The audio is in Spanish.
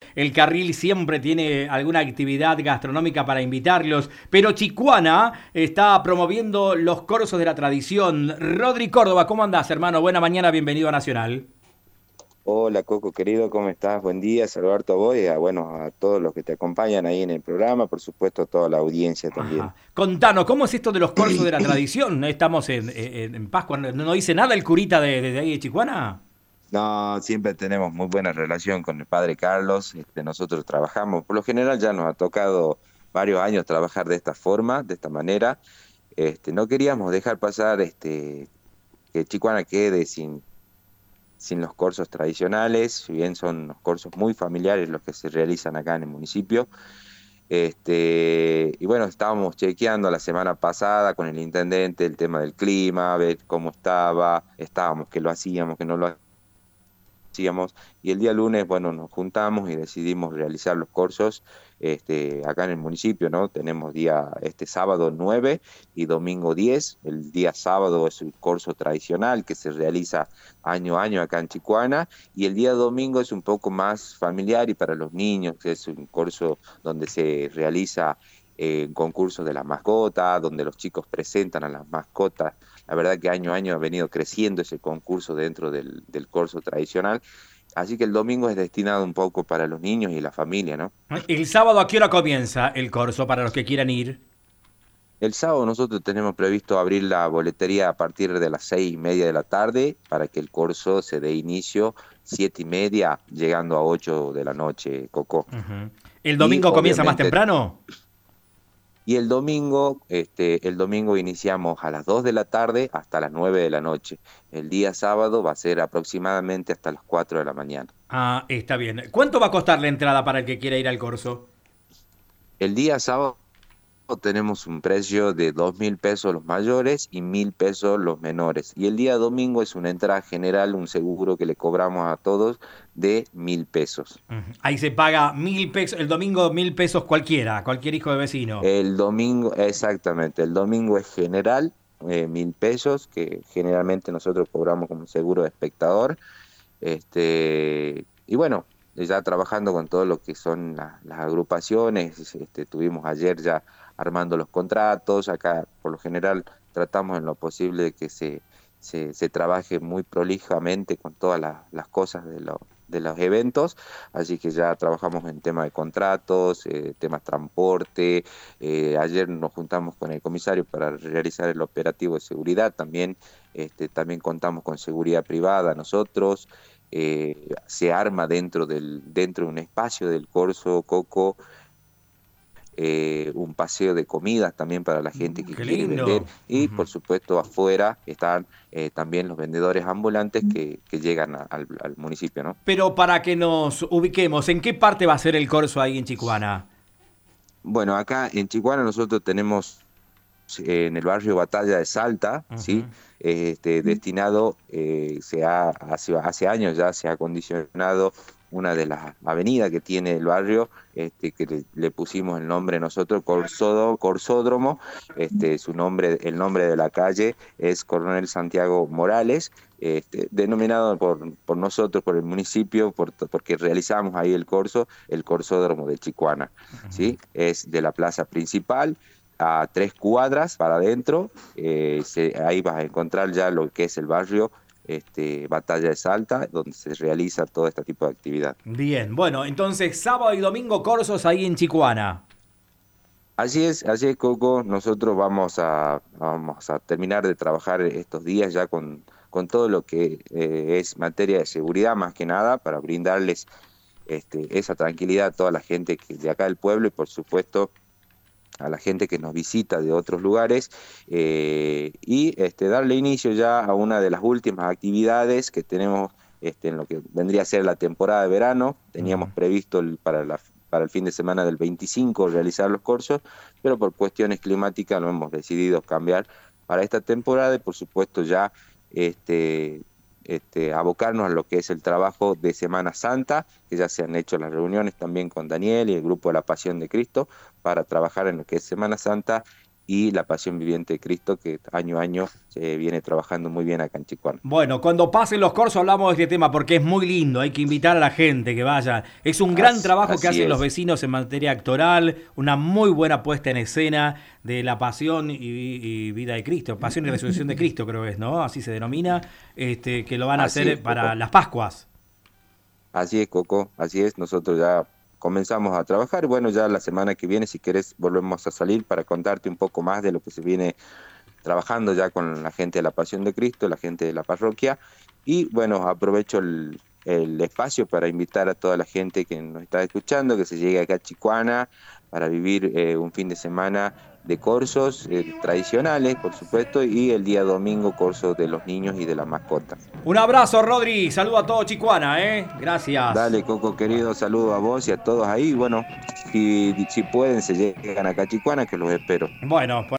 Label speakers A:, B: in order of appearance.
A: el carril siempre tiene alguna actividad gastronómica para invitarlos, pero Chicuana está promoviendo los corzos de la tradición. Rodri Córdoba, ¿cómo andás, hermano? Buena mañana, bienvenido a Nacional.
B: Hola Coco querido, ¿cómo estás? Buen día, saludarte a vos y a todos los que te acompañan ahí en el programa, por supuesto a toda la audiencia también.
A: Ajá. Contanos, ¿cómo es esto de los corzos de la tradición? Estamos en Pascua, ¿no dice nada el curita de ahí de Chicuana?
B: No, siempre tenemos muy buena relación con el padre Carlos, nosotros trabajamos, por lo general ya nos ha tocado varios años trabajar de esta forma, de esta manera. No queríamos dejar pasar que Chicuana quede sin los cursos tradicionales, si bien son los cursos muy familiares los que se realizan acá en el municipio. Y bueno, estábamos chequeando la semana pasada con el intendente el tema del clima, ver cómo estábamos, que lo hacíamos, que no lo hacíamos, y el día lunes, bueno, nos juntamos y decidimos realizar los cursos acá en el municipio, ¿no? Tenemos día este sábado 9 y domingo 10. El día sábado es el curso tradicional que se realiza año a año acá en Chicuana, y el día domingo es un poco más familiar y para los niños, que es un curso donde se realiza un concurso de la mascota, donde los chicos presentan a las mascotas. La verdad que año a año ha venido creciendo ese concurso dentro del curso tradicional. Así que el domingo es destinado un poco para los niños y la familia, ¿no?
A: ¿El sábado a qué hora comienza el corso para los que quieran ir?
B: El sábado nosotros tenemos previsto abrir la boletería a partir de las 6:30 de la tarde para que el curso se dé inicio 7:30, llegando a 8 de la noche, Coco.
A: Ujú. ¿El
B: Y
A: domingo comienza más
B: obviamente,
A: temprano?
B: y el domingo iniciamos a las 2 de la tarde hasta las 9 de la noche. El día sábado va a ser aproximadamente hasta las 4 de la mañana.
A: Ah, está bien. ¿Cuánto va a costar la entrada para el que quiera ir al corso?
B: El día sábado tenemos un precio de 2.000 pesos los mayores y 1.000 pesos los menores. Y el día domingo es una entrada general, un seguro que le cobramos a todos de 1.000 pesos.
A: Ujú. Ahí se paga 1.000 pesos, el domingo 1.000 pesos cualquiera, cualquier hijo de vecino.
B: El domingo, exactamente, el domingo es general, 1.000 pesos, que generalmente nosotros cobramos como seguro de espectador. Y bueno, ya trabajando con todo lo que son las agrupaciones, tuvimos ayer ya armando los contratos. Acá por lo general tratamos en lo posible de que se trabaje muy prolijamente con todas las cosas de los eventos, así que ya trabajamos en tema de contratos, temas transporte. Ayer nos juntamos con el comisario para realizar el operativo de seguridad también. También contamos con seguridad privada nosotros. Se arma dentro de un espacio del Corso Coco, un paseo de comidas también para la gente que
A: Qué
B: quiere vender,
A: lindo.
B: y
A: Ujú.
B: por supuesto afuera están también los vendedores ambulantes que llegan al municipio, ¿no?
A: Pero para que nos ubiquemos, ¿en qué parte va a ser el corso ahí en Chicuana?
B: Bueno, acá en Chihuahua nosotros tenemos en el barrio Batalla de Salta, ¿sí?
A: Ujú.
B: Destinado, hace años ya se ha acondicionado una de las avenidas que tiene el barrio, que le pusimos el nombre nosotros, Corsódromo. El nombre de la calle es Coronel Santiago Morales, denominado por nosotros, por el municipio, porque realizamos ahí el Corsódromo de Chicuana, ¿sí? Es de la plaza principal a 3 cuadras para adentro. Ahí vas a encontrar ya lo que es el barrio, Batalla de Salta, donde se realiza todo este tipo de actividad.
A: Bien, bueno, entonces sábado y domingo corsos ahí en Chicuana.
B: Así es, Coco. Nosotros vamos a terminar de trabajar estos días ya con todo lo que es materia de seguridad, más que nada, para brindarles esa tranquilidad a toda la gente de acá del pueblo, y por supuesto a la gente que nos visita de otros lugares, y darle inicio ya a una de las últimas actividades que tenemos en lo que vendría a ser la temporada de verano. Teníamos previsto para el fin de semana del 25 realizar los cursos, pero por cuestiones climáticas lo hemos decidido cambiar para esta temporada, y por supuesto ya este, abocarnos a lo que es el trabajo de Semana Santa, que ya se han hecho las reuniones también con Daniel y el grupo de la Pasión de Cristo para trabajar en lo que es Semana Santa y la Pasión Viviente de Cristo, que año a año se viene trabajando muy bien acá en Chicuana.
A: Bueno, cuando pasen los corsos hablamos de este tema porque es muy lindo, hay que invitar a la gente que vaya. Es un gran trabajo que hacen los vecinos en materia actoral, una muy buena puesta en escena de la Pasión y Vida de Cristo, Pasión y Resurrección de Cristo creo que es, ¿no? Así se denomina, que lo van a hacer para las Pascuas.
B: Así es, Coco, así es, nosotros ya comenzamos a trabajar. Bueno, ya la semana que viene, si querés, volvemos a salir para contarte un poco más de lo que se viene trabajando ya con la gente de la Pasión de Cristo, la gente de la parroquia. Y bueno, aprovecho el espacio para invitar a toda la gente que nos está escuchando, que se llegue acá a Chicuana para vivir un fin de semana de corsos tradicionales, por supuesto, y el día domingo corsos de los niños y de las mascotas.
A: Un abrazo, Rodri, saludo a todo Chicuana, gracias.
B: Dale, Coco querido, saludo a vos y a todos ahí. Bueno, si pueden, se llegan acá a Chicuana, que los espero.
A: Bueno,